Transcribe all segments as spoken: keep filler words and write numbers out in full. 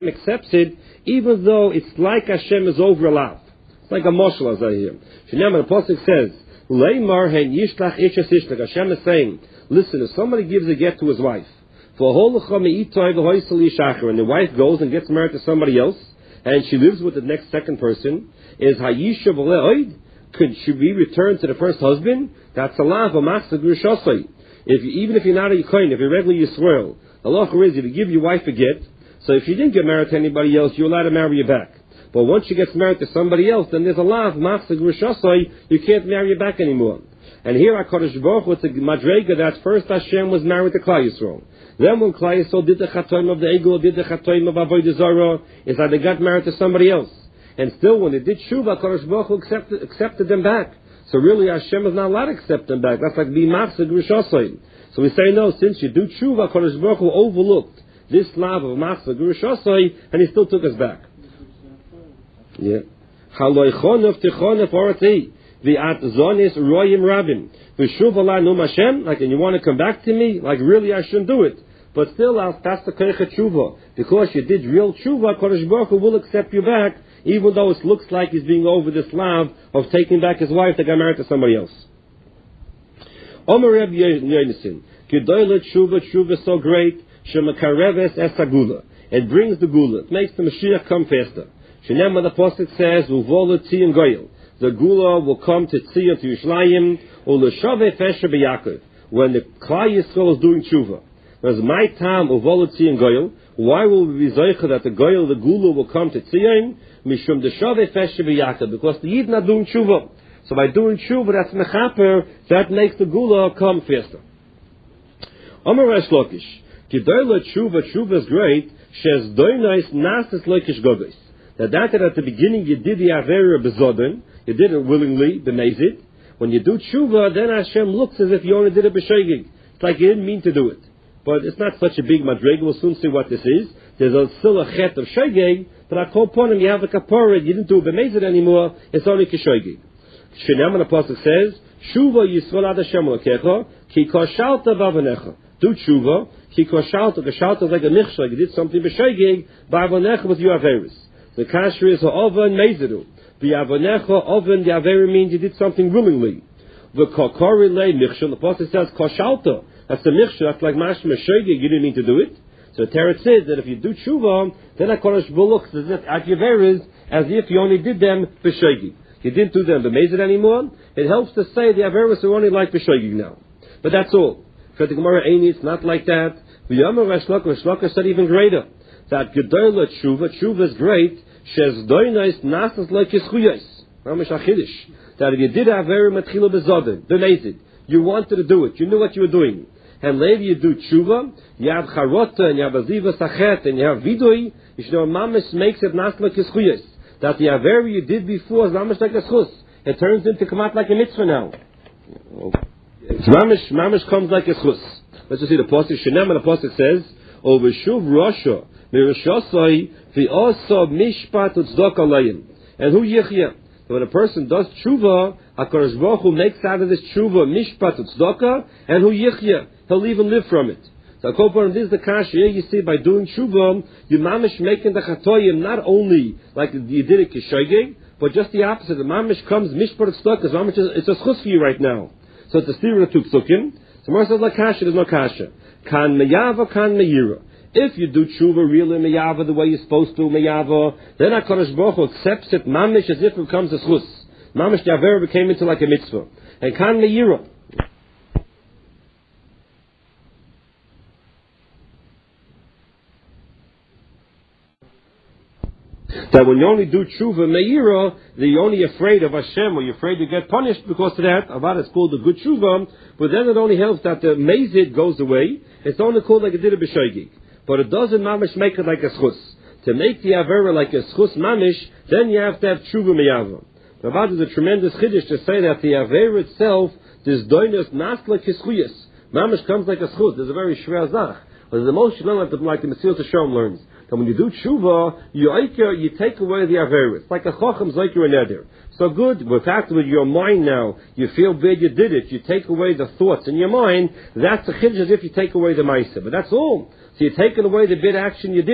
accepts it, even though it's like Hashem is over a lot. It's like a moshel, as I hear. The Pasuk says, Leimar hen yishlach ishes ishlach. Hashem is saying, listen, if somebody gives a get to his wife, and the wife goes and gets married to somebody else, and she lives with the next second person, is hayisha v'le'oid? Could she be returned to the first husband? That's a lav, a master grushosai. If you, even if you're not a Yikoin, if you're regularly Yisrael, the law is if you give your wife a get, so if you didn't get married to anybody else, you're allowed to marry her back. But once she gets married to somebody else, then there's a lav, master grushosai, you can't marry her back anymore. And here HaKadosh Baruch Hu, it's a madrega that first Hashem was married to Klal Yisrael. Then when Klal Yisrael did the chatoim of the Egel, did the chatoim of Avodah Zarah, it's like they got married to somebody else. And still when they did Shuvah, HaKadosh Baruch Hu accepted, accepted them back. So really Hashem is not allowed to accept them back. That's like b'machzeh grushosai. So we say no, since you do Shuvah, HaKadosh Baruch Hu overlooked this lav of machzeh grushosai, and he still took us back. Yeah. Haloi chonef tichonef oratei. V'at zonis royim rabim. V'shuv ala num Hashem, like, and you want to come back to me? Like, really, I shouldn't do it. But still, that's the keich tshuva. Because you did real tshuva, Kodesh Baruch Hu will accept you back, even though it looks like he's being over this lav of taking back his wife that got married to somebody else. Omer Reb Yonason, Gedoyle tshuva, tshuva is so great, shemakareves es hagula. It brings the gula. It makes the Mashiach come faster. Shenem, the Apostle says, Uvol tzion goyel. The gula will come to Tzion, to Yerushalayim, or l'shaveh fesher b'Yakov, when the Klal Yisrael is doing tshuva. There's my time of Tzion goyel. Why will we be zeicha that the goyel, the gula, will come to Tzion? Mishum d'shaveh fesher b'Yakov, because the Yid not doing tshuva. So by doing tshuva, that's mechaper, that makes the gula come faster. Amar Resh Lakish, Kidoyle tshuva, tshuva is great. Shes doinais nasas lokish gogos. That that at the beginning you did the avera bezodin. You did it willingly, b'mezid. When you do tshuva, then Hashem looks as if you only did it b'shegig. It's like you didn't mean to do it. But it's not such a big madrega. We'll soon see what this is. There's a, still a chet of shegig, but I call upon him, you have a kapara, you didn't do it b'mezid anymore, it's only k'shegig. Shinam, the Apostle says, Tshuva yisrael ad Hashem l'kecha, ki koshalta b'avonecha. Do tshuva, ki koshalta, koshalta is like a nichshag, you did something b'shegig, b'avonecha with your averis. The kasher is ha'ova and mezidu. The avonecha oven, the avera means you did something willingly. The kokori lei michshel, the Apostle says koshalta. That's the michshel. That's like mashma shegig. You didn't mean to do it. So the Teretz says that if you do tshuva, then HaKadosh Baruch Hu looks at your averas as if you only did them b'shegig. You didn't do them b'mezid anymore. It helps to say the averas are only like b'shegig now. But that's all. For the Gemara Eini, it's not like that. The Yom Resh Lakish, Lakish said even greater. That gedola tshuva, tshuva is great. Shes doinais nasas like yischuyos. Mamish achidish. That if you did have very matchila bezodin, donated, you wanted to do it, you knew what you were doing, and later you do tshuva, you have charota, and you have aziva sachet, and you have vidui, you should know mamish makes it nas like yischuyos. That the averi you did before is mamish like a schus. It turns into come out like a mitzvah now. So mamish, mamish comes like a schus. Let's just see the Apostle. Shenem, and the Apostle says, over shuv rosha. And who yichya? When a person does tshuva, HaKadosh Baruch Hu makes out of this tshuva mishpat tzedakah, and who yichya? He'll even live from it. So according to this, the kasha you see by doing tshuva, you mamish making the chatoyim not only like you did it kishogeg, but just the opposite. The mamish comes mishpat tzedakah. Mamish is it's a schus for you right now. So it's a stira to psukim. So Mar says like kasha, there's no kasha. Kan meyava, kan meyira. If you do tshuva really meyava the way you're supposed to meyava, then HaKadosh Baruch Hu accepts it mamish as if it becomes a schus. Mamish the avera became into like a mitzvah. And kan meyira. That when you only do tshuva meira, that you're only afraid of Hashem, or you're afraid to get punished because of that. Avad is called a good tshuva, but then it only helps that the mezid goes away. It's only called like it did a b'shogeg. But it doesn't mamish make it like a schus. To make the avera like a schus mamish, then you have to have tshuva meyava. Avad is a tremendous chiddush to say that the avera itself, this doinus nasla kischuyas. Mamish comes like a schus. There's a very shver zach. But the most you learn like the, like the Mesilas Yesharim learns. And when you do tshuva, you aiker, you take away the avera. It's like a chacham zeiker and eder. So good, with that with your mind now, you feel bad you did it. You take away the thoughts in your mind. That's the chiddush as if you take away the ma'aseh. But that's all. So you're taking away the bid action you did.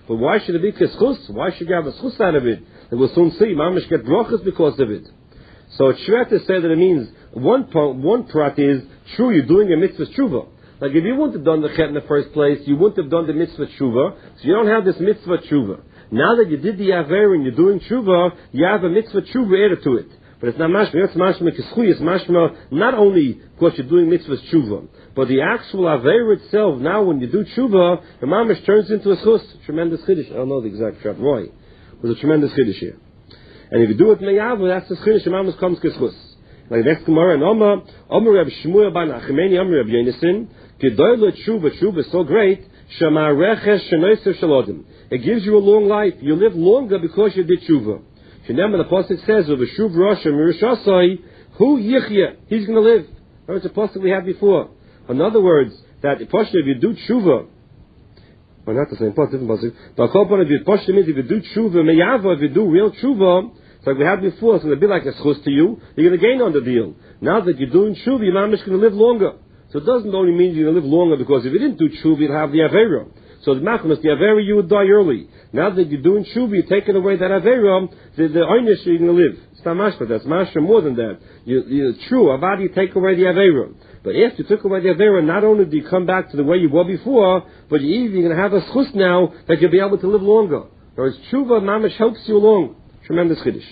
But why should it be kischus? Why should you have a schus out of it? And we'll soon see. Mamish get brachas because of it. So it's shver to say that it means one part, one prat is true. You're doing a mitzvah tshuva. Like if you wouldn't have done the chet in the first place, you wouldn't have done the mitzvah tshuva. So you don't have this mitzvah tshuva. Now that you did the aver and you're doing tshuva, you have a mitzvah tshuva added to it. But it's not mashma. It's mashma kischui. It's mashma not only because you're doing mitzvah tshuva, but the actual aver itself. Now when you do tshuva, the mamish turns into a schus. Tremendous chiddush. I don't know the exact shot. Roy, it was a tremendous chiddush here. And if you do it me'avu, that's the chiddush. The mamish comes kischus. Like next Gemara and Omar, Omar Reb Shmuel ban Achimeni, Omar Reb Yonason, Gedoyle tshuva. Tshuva is so great. Shema reches shenoiser shalodim. It gives you a long life. You live longer because you did tshuva. Shneimah, the pasuk says, "Of a shuv rosh mirishasai, who yichya, he's going to live." That's a pasuk we had before. In other words, that if you do tshuva, well, not the same pasuk, different pasuk. But if you pasuk means if you do tshuva meyava, if you do real tshuva, it's like we had before. It's going to be like a schus to you. You're going to gain on the deal. Now that you're doing tshuva, you're not just going to live longer. So it doesn't only mean you're going to live longer because if you didn't do tshuva, you'd have the avera. So the machmas, the avera, you would die early. Now that you're doing tshuva, you're taking away that avera, the the einish you're going to live. It's not mashma. That's mashma more than that. You, you're true. About you take away the avera. But if you took away the avera, not only do you come back to the way you were before, but you're even going to have a schus now that you'll be able to live longer. Whereas tshuva, mamash helps you along. Tremendous chiddush.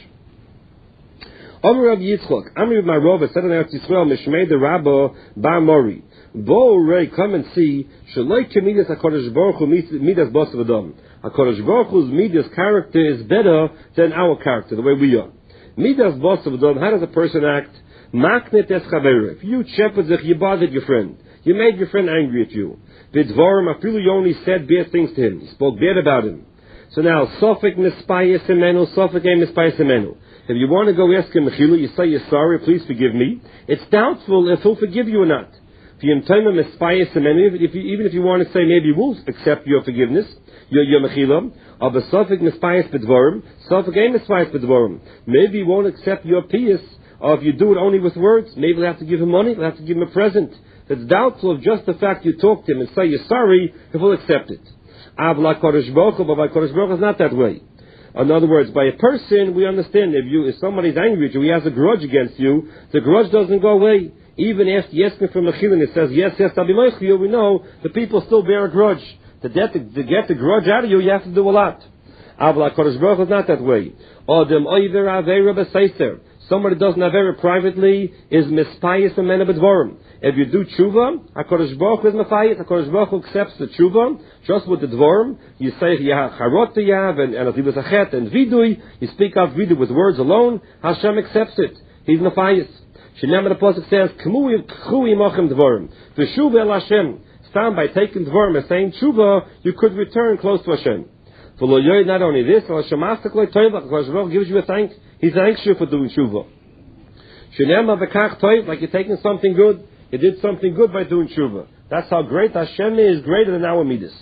Amar Rabbi Yitzchok, Amar my Rava said in Eretz Yisrael, Mishmei the Rabba Bar Mori. Bo Rei, come and see. Shaloi kemidas Hakadosh Baruch Hu midas bas v'dam. Hakadosh Baruch Hu's midas character is better than our character, the way we are. Midas bas v'dam. How does a person act? Maknet es chaver. If you shepherdzik, you bothered your friend. You made your friend angry at you. Vidvarim afilu, you only said bad things to him. You spoke bad about him. So now, Sofik mispayis emenu, Sofik em mispayis emenu. If you want to go ask him mechila, you say you're sorry, please forgive me. It's doubtful if he'll forgive you or not. If you if you, even if you want to say maybe he will accept your forgiveness, your your mechila, of a sofik mispayis bedvorim, sofik ein mispayis bedvorim. Maybe he won't accept your piyus, or if you do it only with words, maybe you'll have to give him money, you'll have to give him a present. It's doubtful of just the fact you talk to him and say you're sorry, if he'll accept it. Avla kodesh baruch hu, but by kodesh baruch hu is not that way. In other words, by a person, we understand if you if somebody's angry at you, he has a grudge against you, the grudge doesn't go away. Even after you ask him for mechila and it says, yes, yes, I'll be meichil, we know the people still bear a grudge. To get the, to get the grudge out of you, you have to do a lot. Avla Kodesh Baruch Hu is not that way. Odem oiver avera b'seiser. Somebody doesn't avera privately is mispayis amena b'dvorim. If you do tshuva, HaKadosh Baruch Hu is mefayis. HaKadosh Baruch Hu accepts the tshuva just with the dvorim. You say yahav charot yahav and and ativus achet and vidui. You speak out vidui with words alone. Hashem accepts it. He's mefayis. Shnei the pasuk says, "K'mu k'chui mochem dvorim v'shuv el Hashem." Stand by taking dvorim and saying tshuva, you could return close to Hashem. For lo yoy, not only this, Hashem astakle toiv. HaKadosh Baruch Hu gives you a thank. He thanks you for doing tshuva. Shnei v'kach toiv, like you're taking something good. You did something good by doing tshuva. That's how great Hashem is, greater than our midas.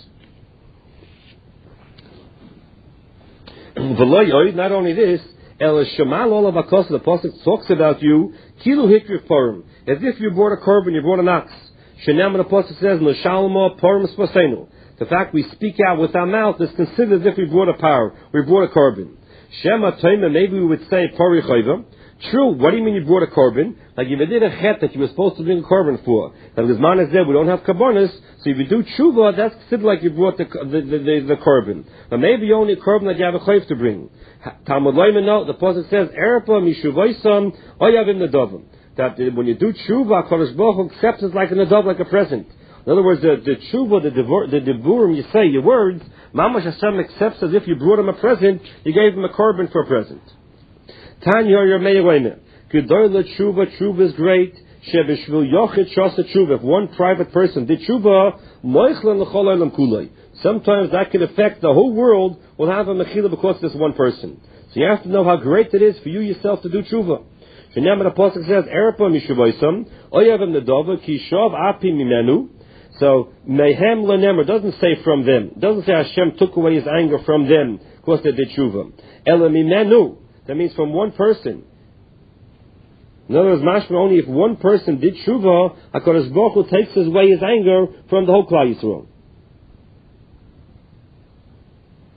Not only this, El Shemal Olav Akos, the pasuk talks about you, Kilu Hikri Purim, as if you brought a korban, you brought an ox. Shenam, the pasuk says, L'shalma Purim Spasenu. The fact we speak out with our mouth is considered as if we brought a power, we brought a korban. Shema Toima, maybe we would say Pari Chayva. True, what do you mean you brought a korban? Like if you did a chet that you were supposed to bring a korban for, that the Zman is there, we don't have karbanis, so if you do tshuva, that's considered like you brought the the, the, the, the korban. But maybe only a korban that you have a chayv to bring. Talmud Loiman, no, the pasuk says, Erpa mishuvaisam oyavim nadavim. That when you do tshuva, HaKadosh Baruch Hu accepts it like a nadav, like a present. In other words, the, the tshuva, the devor, the devurim you say, your words, Mamash Hashem accepts as if you brought him a present, you gave him a korban for a present. Tanya Yermei Gedoyle tshuva, tshuva is great. Shevishvil yochid shasa tshuva. If one private person did tshuva, moichlan l'chol olam kulei. Sometimes that can affect the whole world. Will have a mechila because of this one person. So you have to know how great it is for you yourself to do tshuva. Shenam the pasuk says, "Erpa mishuvaisam oyavim nedava ki shav api mimenu." So mehem lenemer doesn't say from them. It doesn't say Hashem took away His anger from them because they did tshuva. Ela mimenu. That means from one person. In other words, mashma only if one person did tshuva, HaKadosh Baruch Hu takes away His anger from the whole Klal Yisrael.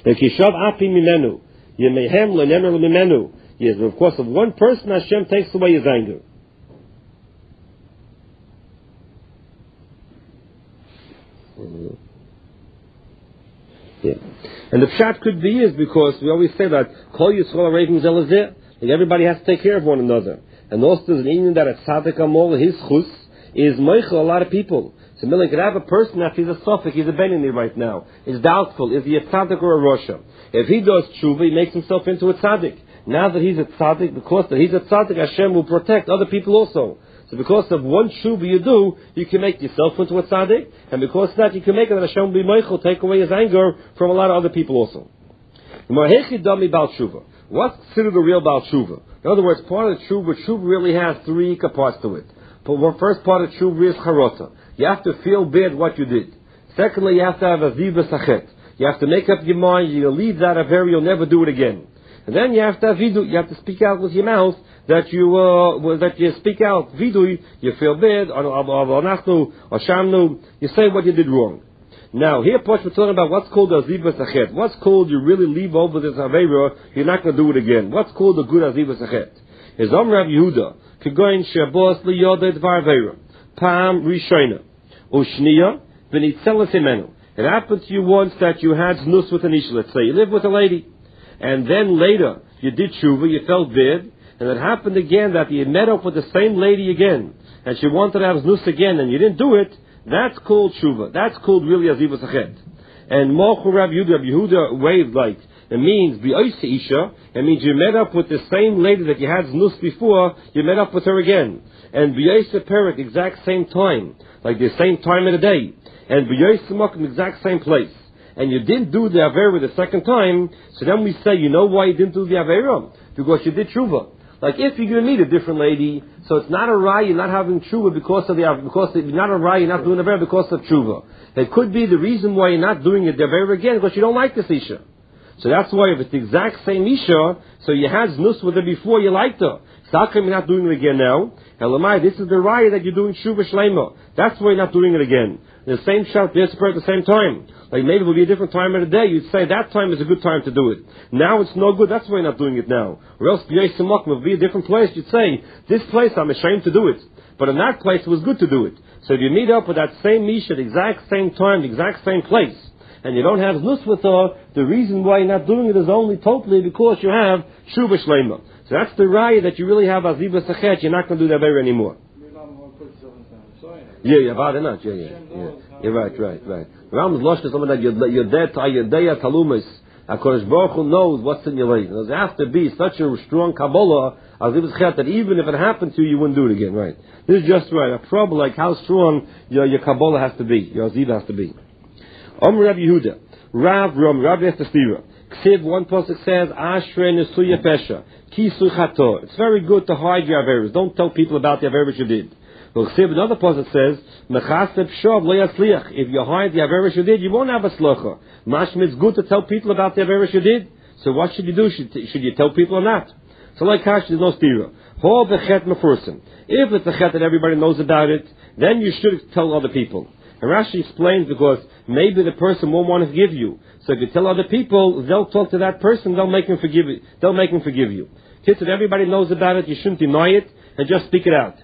Kishav api mimenu. Yemehem lenemer lemimenu. Yes, but of course, of one person, Hashem takes away his anger. Yeah. And the pshat could be is because we always say that Kol Yisrael Ravim Zelazeh, like everybody has to take care of one another. And also there's an Indian that a tzaddik amol, his chus, is meichel a lot of people. So Millen could have a person that he's a suffix, he's a benini right now. Is doubtful, is he a tzaddik or a rosha? If he does tshuva, he makes himself into a tzaddik. Now that he's a tzaddik, because that he's a tzaddik, Hashem will protect other people also. So because of one tshuva you do, you can make yourself into a tzaddik, and because of that you can make it that Hashem will be meichel, take away his anger from a lot of other people also. What's considered the real Baal Tshuva? In other words, part of the tshuva, tshuva really has three parts to it. But the first part of tshuva is charota. You have to feel bad what you did. Secondly, you have to have a ziva sachet. You have to make up your mind, you'll leave that affair, you'll never do it again. And then you have to have vidu, you have to speak out with your mouth that you uh, that you speak out vidu, you feel bad, or shamnu, you say what you did wrong. Now, here Posh we're talking about what's called a ziva sachet. What's called you really leave over this avera, you're not going to do it again. What's called a good ziva sachet? Is Om Rav Yehuda, Kegoin Shabos Liyodet Varvera, Pam Rishona, Ushniya, Benitzelas Imenu. It happened to you once that you had znus with an isha, let's say. You lived with a lady. And then later, you did tshuva, you felt bad, and it happened again that you met up with the same lady again, and she wanted to have znus again, and you didn't do it. That's called tshuva. That's called really aziva sachet. And Mochu Rav Yehuda, Rav Yehuda waved like, it means, bi'oise isha, it means you met up with the same lady that you had znus before, you met up with her again. And bi'oise perik, exact same time, like the same time of the day. And bi'oise mokum, exact same place. And you didn't do the Avera the second time, so then we say, you know why you didn't do the Avera? Because you did Tshuva. Like if you're going to meet a different lady, so it's not a Rai, you're not having Tshuva because of the because it's not a Rai, you're not doing the Avera because of Tshuva. It could be the reason why you're not doing it the Avera again, because you don't like this Isha. So that's why if it's the exact same Isha, so you had Znus with her before, you liked her. So how come you're not doing it again now? Elamai, this is the Rai that you're doing Tshuva Shlema. That's why you're not doing it again. The same shout, the at the same time. Like maybe it will be a different time of the day. You'd say that time is a good time to do it. Now it's no good. That's why you're not doing it now. Or else B'yei Simach will be a different place. You'd say, this place I'm ashamed to do it. But in that place it was good to do it. So if you meet up with that same Misha at the exact same time, the exact same place, and you don't have Znus with her, the reason why you're not doing it is only totally because you have Shuva Shlema. So that's the raya that you really have Aziva Sachet. You're not going to do that very anymore. Yeah, yeah, about not. Yeah, yeah, yeah. You're right, right, right. Ram is lost to someone that you're dead to Ayadea Talumis. HaKadosh Baruch Hu knows what's in your life. There has to be such a strong Kabbalah that even if it happened to you, you wouldn't do it again, right? This is just right. A problem like how strong your, your Kabbalah has to be, your Aziva has to be. Om Rav Yehuda, Rav Ram, Rav Estastira. Ksiv, one pasuk says, Ashrei Nesuya Pesha, Kisu Chato. It's very good to hide your Averis. Don't tell people about the Averis you did. Well, another passage says, "Mechaseb shov lo yasliach." If you hide the averis you did, you won't have a slacha. Mashma, it's good to tell people about the averis you did. So what should you do? Should, should you tell people or not? So like Kash, there's no stira. Ho bechet mefursim. If it's a chet that everybody knows about it, then you should tell other people. And Rashi explains because maybe the person won't want to forgive you. So if you tell other people, they'll talk to that person. They'll make him forgive it. They'll make him forgive you. Kids, if everybody knows about it, you shouldn't deny it and just speak it out.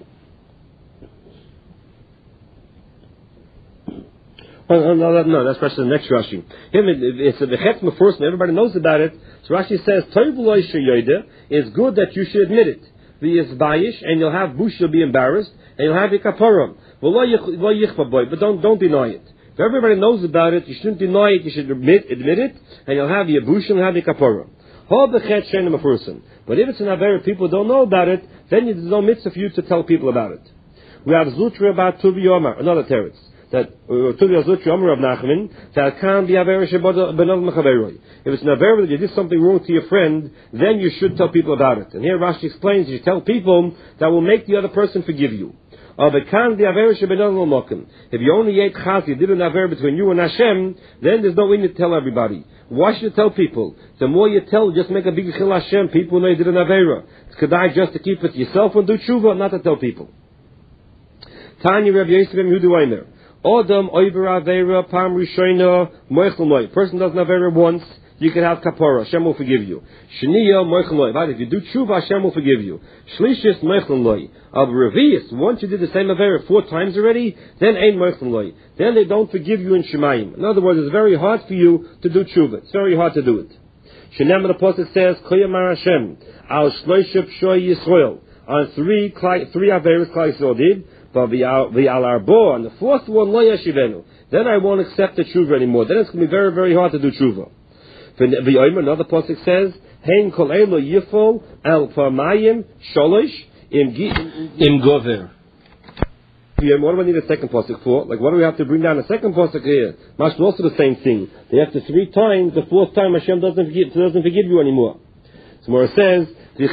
Oh, no, no, no, that's Rashi, the next Rashi. Him, it's a bechet first, and everybody knows about it. So Rashi says, it's good that you should admit it. V'yizbayish, and you'll have bush, you'll be embarrassed, and you'll have a kaparam. But don't, don't deny it. If everybody knows about it, you shouldn't deny it, you should admit, admit it, and you'll have your bush, and you'll have your kaparam. But if it's an avera, people don't know about it, then there's no mitzvah for you to tell people about it. We have Zutra about Tuvi Yomar, another teretz. That Tuvi Zutra Yomar of Nachman, that can't be avera shebod benov mechaveroi. If it's an avera that you did something wrong to your friend, then you should tell people about it. And here Rashi explains, you tell people that will make the other person forgive you. If you only ate chaz, you did an aver between you and Hashem, then there's no need to tell everybody. Why should you tell people? The more you tell, just make a big chil Hashem. People know you did an avera. It's kedai just to keep it to yourself and do tshuva, not to tell people. Tanya Rabbi Yosef ben Yehuda Weimer. Adam oiver avera pam rishona moichel moi. Person doesn't avera once, you can have kapara. Hashem will forgive you. Shniya moichel moi. But if you do tshuva, Hashem will forgive you. Shlishis moichel moi. Of revius, once you did the same avera four times already, then ein moichel moi. Then they don't forgive you in Shemayim. In other words, it's very hard for you to do tshuva. It's very hard to do it. Shenem the Apostle says, Koyamar Hashem al shloishim shoy Yisrael. On three three averas Klal Yisrael did. But the al arbo, and the fourth one lo yashivenu. Then I won't accept the tshuva anymore. Then it's going to be very, very hard to do tshuva. The Omer, another pasuk says, Hein kol elo yifol el pamayim sholosh im gover. What do we need a second pasuk for? Like, what do we have to bring down a second pasuk here? Must also the same thing. They have to three times. The fourth time Hashem doesn't forgive, doesn't forgive you anymore. So more it says,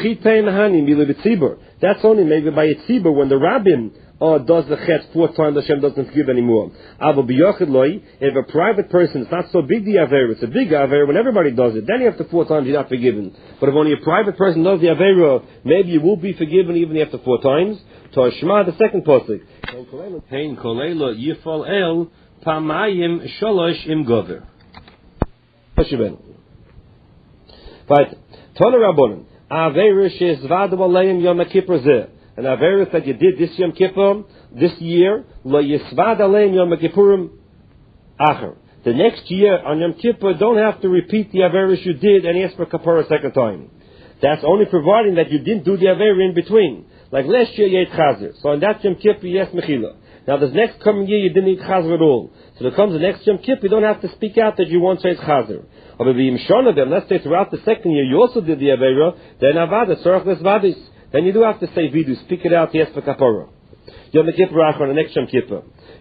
that's only maybe by a tzibur when the rabbin or does the chet four times, Hashem doesn't forgive anymore. If a private person, it's not so big the aver, it's a big aver, when everybody does it, then after four times you're not forgiven. But if only a private person does the aver, maybe you will be forgiven even after four times. To Shema, the second pasuk. Hein kolela yifal el pamayim sholosh im gover. Right. Tana Rabbanan, aver shezvadu aleim yom kippur zeh. An averus that you did this Yom Kippur, this year, lo yisvad aleim Yom Kippurim acher. The next year on Yom Kippur, don't have to repeat the averus you did and ask for kapara a second time. That's only providing that you didn't do the aver in between. Like last year you ate chazer, so on that Yom Kippur you asked mechila. Now this next coming year you didn't eat chazer at all. So there comes the next Yom Kippur, you don't have to speak out that you want to eat chazer. Or maybe Yimshona, let's say throughout the second year you also did the avera, then avada, sorach les vadis. Then you do have to say vidu, speak it out, yes, for kapara. Yom Kippur Achron, the next Yom Kippur.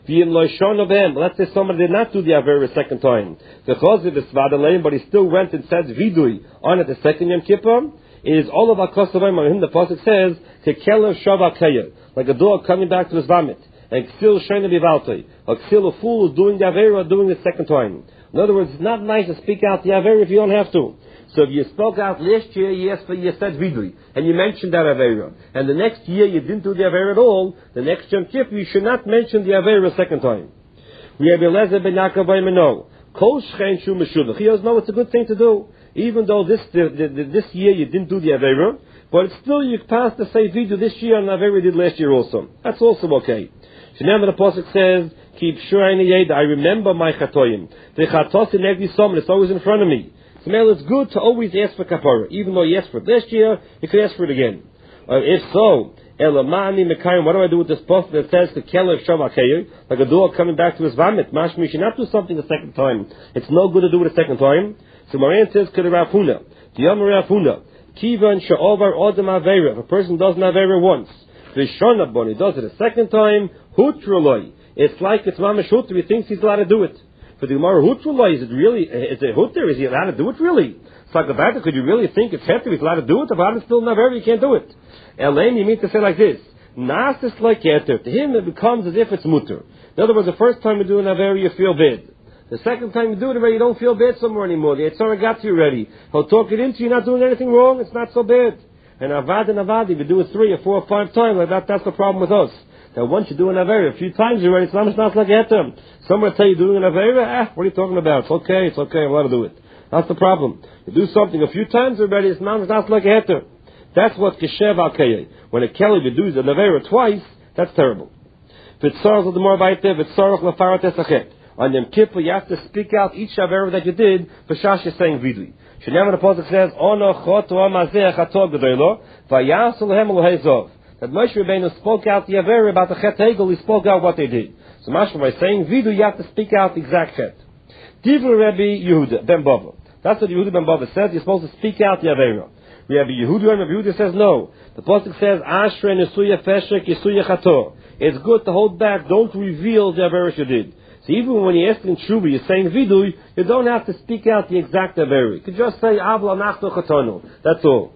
Let's say somebody did not do the aver a second time. The chaziv is svadaleim, but he still went and said vidui on it the second Yom Kippur. It is all of akosavim on him. The pasuk says kekelev shava kaya, like a dog coming back to his vomit. And ksil shayna bivaltei, a ksil a fool is doing the aver doing the second time. In other words, it's not nice to speak out the aver if you don't have to. So if you spoke out last year, yes, you said vidui, and you mentioned that avera, and the next year you didn't do the avera at all, the next Yom Kippur you should not mention the avera a second time. We have Eliezer ben Yaakov Meno. Kol shchein shu meshulach. He doesn't know it's a good thing to do, even though this the, the, the, this year you didn't do the avera, but it's still you pass to say vidu this year and avera you did last year also. That's also okay. Shnei the pasuk says, "Keep sure I remember my chatoyim. The chatos in every summer, it's always in front of me." So, it's good to always ask for kapara. Even though you asked for it last year, you could ask for it again. Uh, if so, elamani mekayim, what do I do with this post that says the kelev shavakeyu, like a dog coming back to his vomit? Mashmi, you should not do something a second time. It's no good to do it a second time. So Moran says, Kedarafuna, Diyamarafuna, Kivan sha'ovar odem avera. If a person does an avera once, Vishona bon, he does it a second time, hutroloi. It's like it's mamash hutr, he thinks he's allowed to do it. For the Gemara, hutrullah, is it really, is it hutter? Is he allowed to do it really? It's like about it, could you really think it's heter, he's allowed to do it? If I'm still not very, you can't do it. Elaine, you mean to say like this, nas is like heter. To him, it becomes as if it's mutter. In other words, the first time you do an aver, you feel bad. The second time you do it already, you don't feel bad somewhere anymore. The Yitzhara got to you already. He'll talk it into you, you're not doing anything wrong, it's not so bad. And avad and avad, if you do it three or four or five times, like that, that's the problem with us. Now once you do an avera a few times already, it's not, it's not like a heter. Someone will tell you doing an avera, ah, what are you talking about? It's okay, it's okay, I'm allowed to do it. That's the problem. You do something a few times already, it's not, it's not like a heter. That's what keshev al kayeh. When a kelly does an avera twice, that's terrible. V'tzarach l'demar b'aytev, v'tzarach l'farat esachet. On Yom Kippur, you have to speak out each avera that you did, v'shash you're saying vidui. Shenema the pasuk says, Ono choto amazeh chatov g'daylo, v'yasu lehem l'hezov. That Moshe Rabbeinu spoke out the avera about the chet hegel, he spoke out what they did. So Mashma, by saying vidu, you have to speak out the exact chet. Divra Rabbi Yehuda ben Bava. That's what Yehuda ben Bava says. You're supposed to speak out the avera. Rabbi Yehuda and Rabbi Yehuda says no. The pasuk says Ashre Nesuya Feshek Yesuya Chator. It's good to hold back. Don't reveal the avera you did. So even when you're asking Shuba, you're saying vidu, you don't have to speak out the exact avera. You could just say Avla Nachto Chatonu. That's all.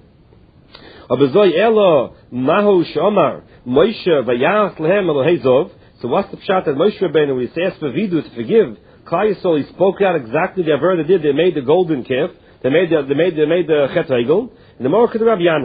Abazoy Elo Mahu Shomar Moshe Vayas Lehem Elohezov. So what's the pshat that Moshe Rabbeinu, when he asked for vidu to forgive Klal Yisrael, he spoke out exactly the avera they did. They made the golden calf. They made the they made they made the chet hegel. And the more could Rabbi Yanai.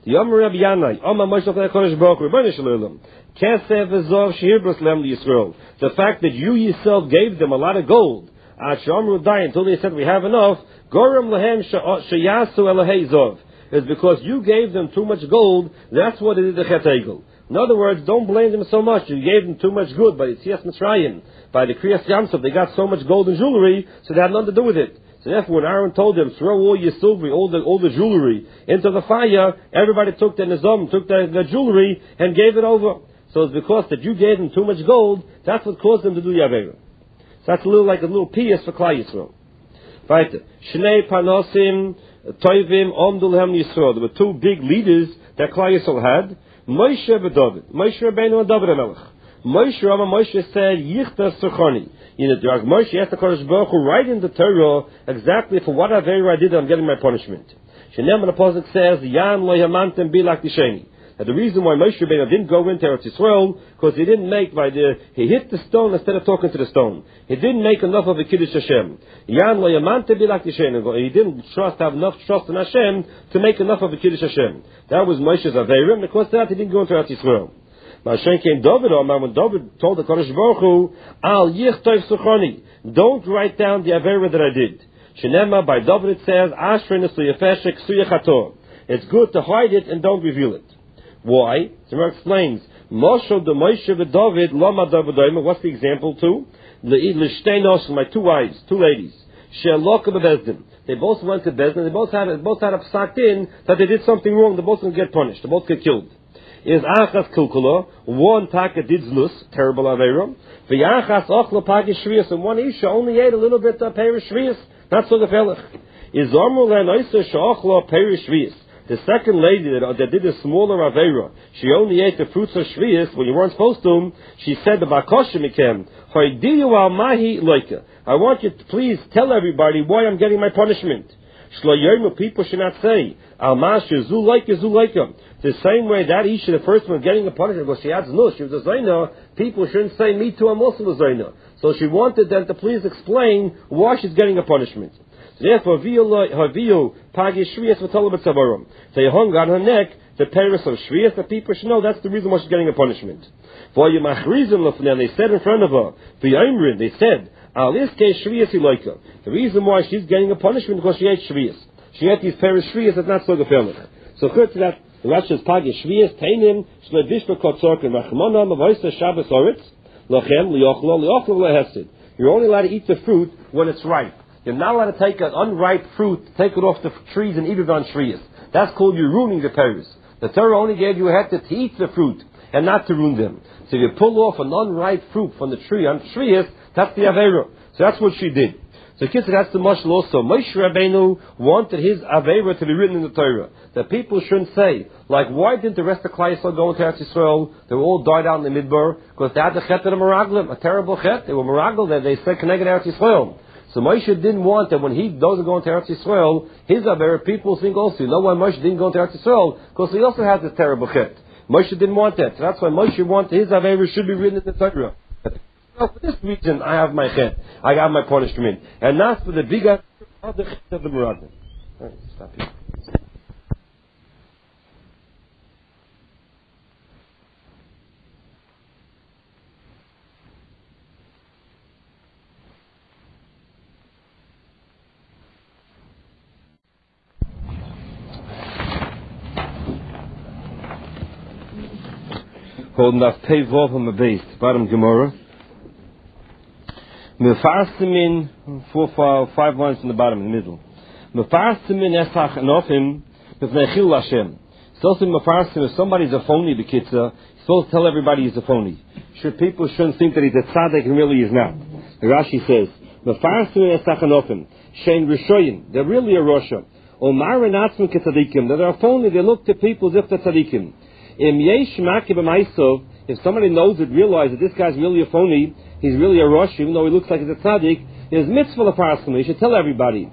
The Yomer Rabbi Yanai, Oma Moshe HaKadosh Baruch Hu, Rebbeinu Shalom, Kesef V'Zov Shehirbus Lem Yisrael. The fact that you yourself gave them a lot of gold, Ad Shomru Dai, until they said we have enough, Gorim Lehem Sheyasu Elahei Zov, is because you gave them too much gold. That's what it is the Chet Egel. In other words, don't blame them so much. You gave them too much good by the Tzias Mitzrayim, by the Kriyas Yamsov. They got so much gold and jewelry, so they had nothing to do with it. So therefore, when Aaron told them, throw all your silver, all the all the jewelry into the fire, everybody took their nizam, took their, their jewelry, and gave it over. So it's because that you gave them too much gold, that's what caused them to do the Aveira. So that's a little like a little pious for Klal Yisrael. Right? Shnei Panosim, Toivim, Omdul Hem Yisrael. There were two big leaders that Klal Yisrael had, Moshe and David. Moshe Rabbeinu and David HaMelech. Moshe Rama Moshe said, Yichta Suchani. You know, Moshe asked the Kodesh Baruch Hu, write in the Torah exactly for what Aveira I did, I'm getting my punishment. Shenem and the Pasuk says, Yan lo yamantem bilak tisheni. And the reason why Moshe Rabbeinu didn't go into Eretz Yisrael, because he didn't make by the he hit the stone instead of talking to the stone. He didn't make enough of a Kiddush Hashem. Yan lo yamante bilak tisheni. He didn't trust have enough trust in Hashem to make enough of a Kiddush Hashem. That was Moshe's Aveira, and because of that he didn't go into Eretz Yisrael. Mashen came David, or when David told the Kodesh Baruch Hu, Al yichtov suchani, don't write down the Aveira that I did. Shenema, by David it says, Ashrin esu yefeshek suyachator. It's good to hide it and don't reveal it. Why? The Gemara explains, Moshe the Moshe the David, Lama David. What's the example too? L'shteinos, my two wives, two ladies. She'aloka bebezdin. They both went to Bezdin. They both had both had a psak in that they did something wrong. They both going to get punished. They both get killed. Is achas kulkula, one taka did zlus, terrible aveira. V'yachas ochla pagi shvius, and one isha only ate a little bit of peri shvius, not so gefährlich. Is ormu le'noisa she'ochla peri shvius. The second lady that, that did a smaller aveira, she only ate the fruits of shvius when you weren't supposed to. She said, the bakosha mikem, hoidiyu al mahi loika. I want you to please tell everybody why I'm getting my punishment. Shlo people should not say, al masha zu loika zu loika. The same way that Isha, the first one, getting a punishment, because she had no, she was a Zaina, people shouldn't say, me too, I'm also a Zaina. So she wanted them to please explain why she's getting a punishment. So therefore, Haviyu, Pagi Shrias, Vatalabat Savarum. They hung on her neck the Paris of Shrias, the people should know that's the reason why she's getting a punishment. For you Machrizim Lafnan, they said in front of her, V'yamrin, they said, Aliske Shrias Iloika. The reason why she's getting a punishment because she ate Shrias. She ate these Paris Shrias, that's not so gefährlich. So, good to that. The Rashi is Pagi Shvias Tainim Shledishba Kotzork and Rachmana Mavoisa Shabbos Oritz Lochem Liochlo Liochlo Lehesid. You're only allowed to eat the fruit when it's ripe. You're not allowed to take an unripe fruit, take it off the trees and eat it on Shvias. That's called you ruining the pears. The Torah only gave you a head to eat the fruit and not to ruin them. So if you pull off an unripe fruit from the tree on Shvias, that's the Aveira. So that's what she did. So kids, that's the mashal also. Moshe Rabbeinu wanted his Aveira to be written in the Torah. That people shouldn't say, like, why didn't the rest of Klal Yisrael go into Eretz Yisrael? They were all died out in the Midbar because they had the chet of the Meraglim, a terrible chet. They were Meraglim, that they said connected Eretz Yisrael. So Moshe didn't want that when he doesn't go into Eretz Yisrael, his Aveira, people think also, you know why Moshe didn't go into Eretz Yisrael? Because he also has this terrible chet. Moshe didn't want that. So that's why Moshe wanted his Aveira should be written in the Torah. So for this reason, I have my chet, I have my punishment, and not for the bigger of the chet of the Meraglim. All right, stop here. Holding off Pei Vov on the base, bottom Gemara. Mefarsimin, four, five, five lines from the bottom, in the middle. Mefarsimin esach anofim, mefnechil Hashem. So Mefarsim, if somebody's a phony, the kitzah, he's supposed to tell everybody he's a phony. Should people shouldn't think that he's a tzaddik and really he's not. The Rashi says, Mefarsimin esach anofim, shein rishoyin, they're really a rosha. Omar and atzmin ketzadikim, they're a phony, they look to people as if they're tzadikim. If somebody knows it, realizes that this guy's really a phony, he's really a rosh, even though he looks like he's a tzaddik, is mitzvah l'paraskim. He should tell everybody.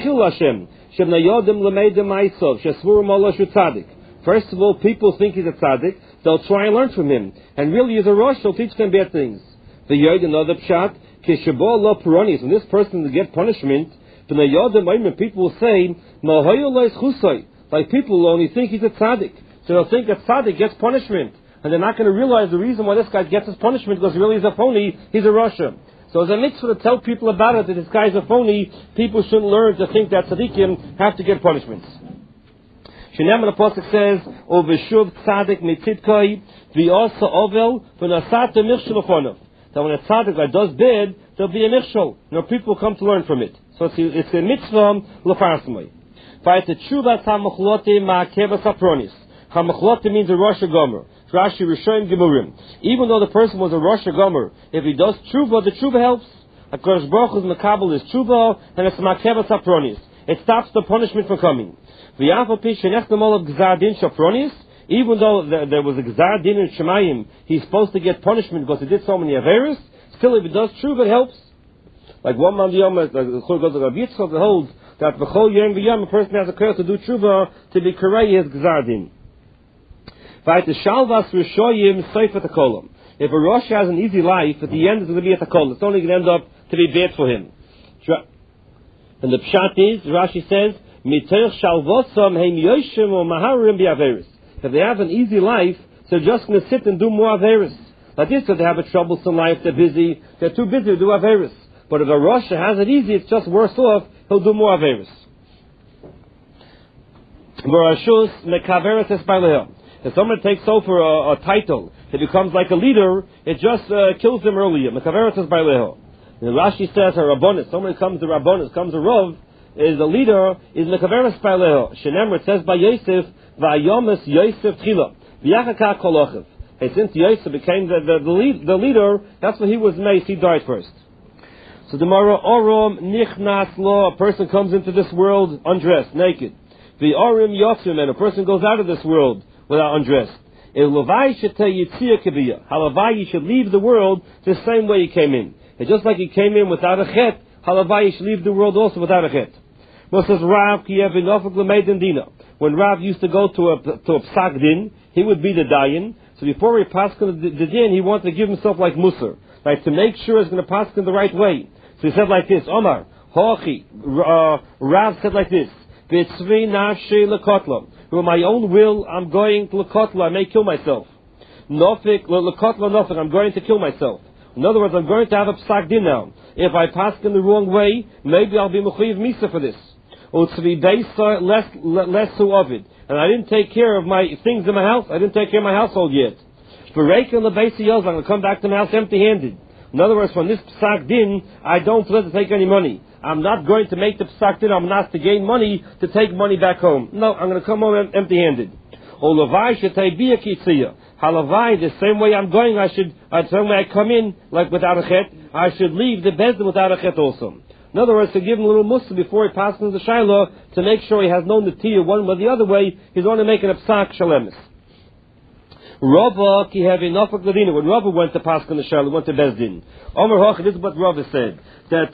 First of all, people think he's a tzaddik, they'll try and learn from him. And really he's a rosh, they'll teach them bad things. The yod, another pshat, when this person will get punishment, people will say, Like people only think he's a tzaddik. So they'll think that tzaddik gets punishment. And they're not going to realize the reason why this guy gets his punishment because really he's a phony, he's a Rasha. So as a mitzvah to tell people about it, that this guy is a phony, people shouldn't learn to think that tzaddikim have to get punishments. Shneim the pasuk says, "O v'shuv tzaddik mitzidkai v'asa ovel v'nasat michshel ufonov." That when a tzaddik that does bad, there'll be a michshel. You know, people will come to learn from it. So it's, it's a mitzvah l'farsimai. V'ayte tshuva tamachlote ma'akeva sapronis. Hamachlote means a Rosh Gomer. Rashi Rishonim Gemurim. Even though the person was a Rosh Gomer, if he does tshuva, the tshuva helps. HaKadosh Baruch Hu's makabel is tshuva, and it's ma'akeva sapronis. It stops the punishment from coming. V'yafal pi shenechtam olav gzar din sapronis. Even though there, there was a gzar din in Shemayim, he's supposed to get punishment because he did so many averis. Still, if he does tshuva, it helps. Like one man the like the Chol goes to Rabbi Yitzchak, that holds that b'chol yom v'yom a person has a kol to do tshuva to be karei his gzar din. If a Rosh has an easy life, at the end it's going to be at the kol. It's only going to end up to be bad for him. And the pshat is, Rashi says, if they have an easy life, they're just going to sit and do more averis. Like this, if they have a troublesome life, they're busy, they're too busy to do averis. But if a Rosh has it easy, it's just worse off, he'll do more averis. If someone takes over a, a title, it becomes like a leader, it just uh, kills him earlier. Mekaveret is baileho. And Rashi says a rabbonis, someone comes to rabbonis, comes to Rav, is a leader, is Mekaveret baileho. Shenemar, it says by Yosef, Vayomis Yosef Chila, V'yachaka kolochev. Hey, since Yosef became the, the, the, lead, the leader, that's when he was made, he died first. So the Mara Orom Nichnas Lo, a person comes into this world undressed, naked. The Orim Yotzim, and a person goes out of this world without undressed. Halavai you should leave the world the same way you came in. And just like you came in without a chet, halavai you should leave the world also without a chet. Says Rav when Rav used to go to a to a psak din, he would be the dayan. So before he passed the, the din, he wanted to give himself like musar, like to make sure he's going to pass in the right way. So he said like this: Omar, Hochi. Uh, Rav said like this: V'tzvi nafshi lekotlam. With my own will, I'm going to lekotla. I may kill myself. Nofik lekotla nofik. I'm going to kill myself. In other words, I'm going to have a psak din now. If I pass in the wrong way, maybe I'll be mechuyev misa for this. Utzvi beisa less less so of it. And I didn't take care of my things in my house. I didn't take care of my household yet. For reik in the beisa yos, I'm going to come back to my house empty-handed. In other words, from this psak din, I don't plan to take any money. I'm not going to make the psak din. I'm not to gain money to take money back home. No, I'm going to come home em- empty-handed. Olavai shetei bia kitziya. Halavai, the same way I'm going, I should, the same way I come in, like without a chet, I should leave the bezdin without a chet also. In other words, to give him a little mussar before he passes into the shiloh, to make sure he has no netiya one way or the other way, he's only making a psak shalemis. Rava ki have enough of Ladina. When Rava went to pass in the shiloh, went to bezdin. Omer Hoch, this is what Rava said, that